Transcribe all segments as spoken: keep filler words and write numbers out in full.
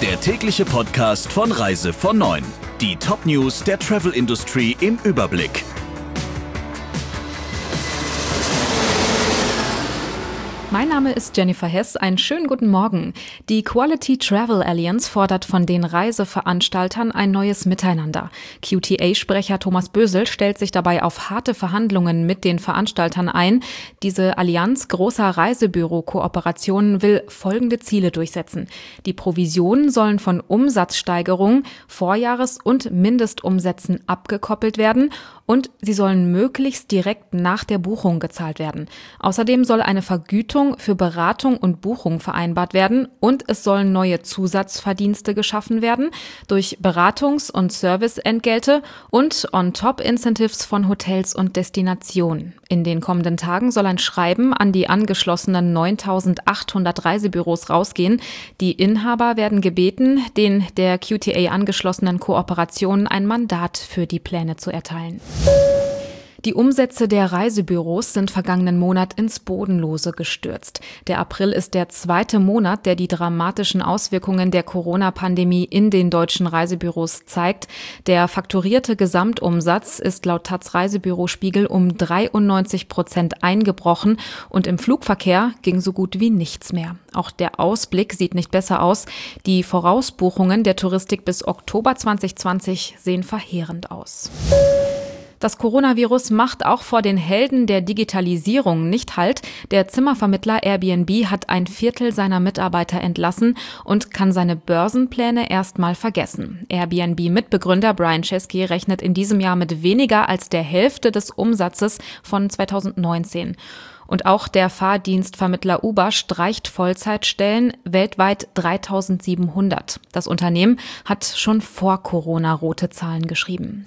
Der tägliche Podcast von Reise von neun. Die Top-News der Travel-Industrie im Überblick. Mein Name ist Jennifer Hess. Einen schönen guten Morgen. Die Quality Travel Alliance fordert von den Reiseveranstaltern ein neues Miteinander. Q T A-Sprecher Thomas Bösel stellt sich dabei auf harte Verhandlungen mit den Veranstaltern ein. Diese Allianz großer Reisebüro-Kooperationen will folgende Ziele durchsetzen. Die Provisionen sollen von Umsatzsteigerungen, Vorjahres- und Mindestumsätzen abgekoppelt werden und sie sollen möglichst direkt nach der Buchung gezahlt werden. Außerdem soll eine Vergütung für Beratung und Buchung vereinbart werden und es sollen neue Zusatzverdienste geschaffen werden durch Beratungs- und Serviceentgelte und On-Top-Incentives von Hotels und Destinationen. In den kommenden Tagen soll ein Schreiben an die angeschlossenen neuntausendachthundert Reisebüros rausgehen. Die Inhaber werden gebeten, den der Q T A angeschlossenen Kooperationen ein Mandat für die Pläne zu erteilen. Die Umsätze der Reisebüros sind vergangenen Monat ins Bodenlose gestürzt. Der April ist der zweite Monat, der die dramatischen Auswirkungen der Corona-Pandemie in den deutschen Reisebüros zeigt. Der fakturierte Gesamtumsatz ist laut Taz Reisebürospiegel um dreiundneunzig Prozent eingebrochen und im Flugverkehr ging so gut wie nichts mehr. Auch der Ausblick sieht nicht besser aus. Die Vorausbuchungen der Touristik bis Oktober zwanzig zwanzig sehen verheerend aus. Das Coronavirus macht auch vor den Helden der Digitalisierung nicht Halt. Der Zimmervermittler Airbnb hat ein Viertel seiner Mitarbeiter entlassen und kann seine Börsenpläne erstmal vergessen. Airbnb-Mitbegründer Brian Chesky rechnet in diesem Jahr mit weniger als der Hälfte des Umsatzes von zweitausendneunzehn. Und auch der Fahrdienstvermittler Uber streicht Vollzeitstellen, weltweit dreitausendsiebenhundert. Das Unternehmen hat schon vor Corona rote Zahlen geschrieben.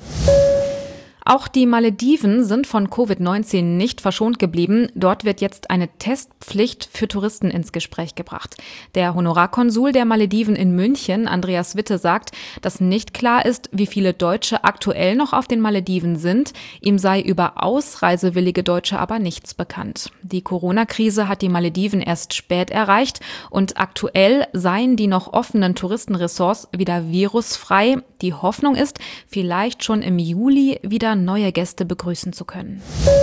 Auch die Malediven sind von Covid neunzehn nicht verschont geblieben. Dort wird jetzt eine Testpflicht für Touristen ins Gespräch gebracht. Der Honorarkonsul der Malediven in München, Andreas Witte, sagt, dass nicht klar ist, wie viele Deutsche aktuell noch auf den Malediven sind. Ihm sei über ausreisewillige Deutsche aber nichts bekannt. Die Corona-Krise hat die Malediven erst spät erreicht und aktuell seien die noch offenen Touristenressorts wieder virusfrei. Die Hoffnung ist, vielleicht schon im Juli wieder neue Gäste begrüßen zu können.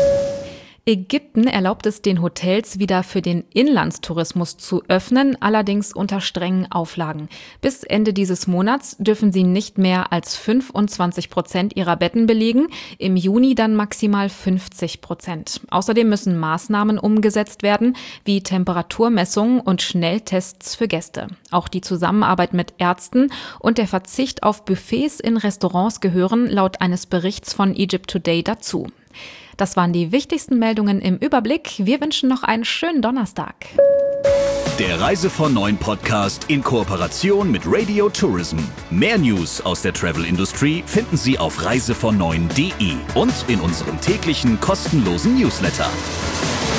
Ägypten erlaubt es den Hotels wieder für den Inlandstourismus zu öffnen, allerdings unter strengen Auflagen. Bis Ende dieses Monats dürfen sie nicht mehr als fünfundzwanzig Prozent ihrer Betten belegen, im Juni dann maximal fünfzig Prozent. Außerdem müssen Maßnahmen umgesetzt werden, wie Temperaturmessungen und Schnelltests für Gäste. Auch die Zusammenarbeit mit Ärzten und der Verzicht auf Buffets in Restaurants gehören laut eines Berichts von Egypt Today dazu. Das waren die wichtigsten Meldungen im Überblick. Wir wünschen noch einen schönen Donnerstag. Der Reise von neun Podcast in Kooperation mit Radio Tourism. Mehr News aus der Travel-Industrie finden Sie auf reise von neun punkt de und in unserem täglichen kostenlosen Newsletter.